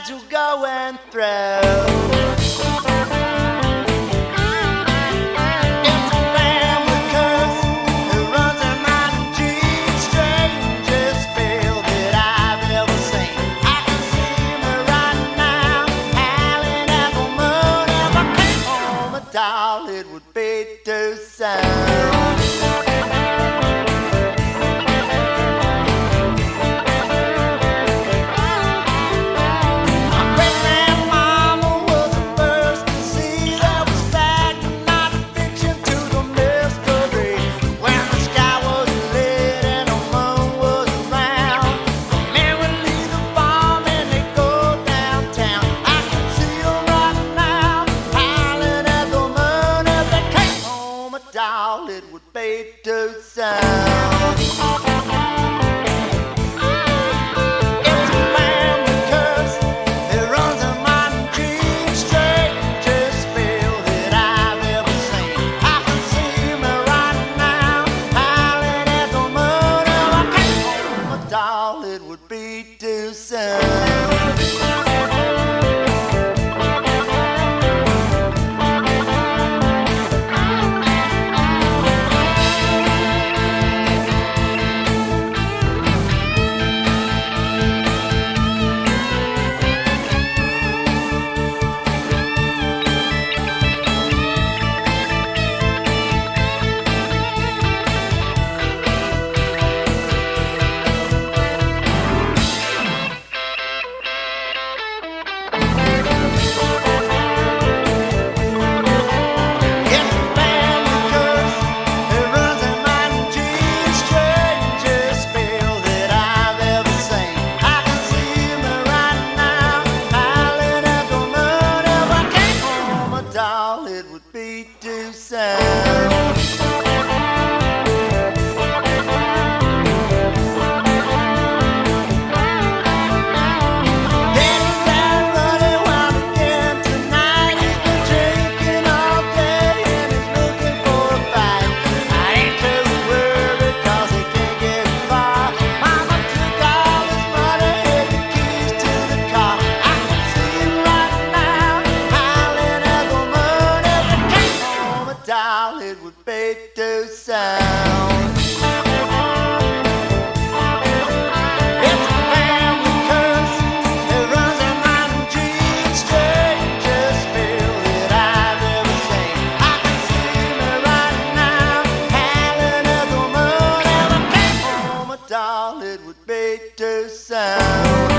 times you're going through. It's a family curse that runs in my genes. Strangest feel that I've ever seen. I can see me right now, howling at the moon. If I came home at all, it would be too soon. It would be too soon. It's a family curse, it runs in my genes. Strangest feel that I've ever seen. I can see me right now, howling at the moon. If I came home at all, it would be too soon. It would be too soon. Daddy's out running wild again tonight. He's been drinking all day and he's looking for a fight. I ain't too worried 'cause he can't get far. Mama took all his money and the keys to the car. I can see him right now, howling at the moon. It would be too soon. It's a family curse, it runs in my genes. Strangest feel that I've ever seen. I can see me right now, howling at the moon. If I came home at all, it would be too soon.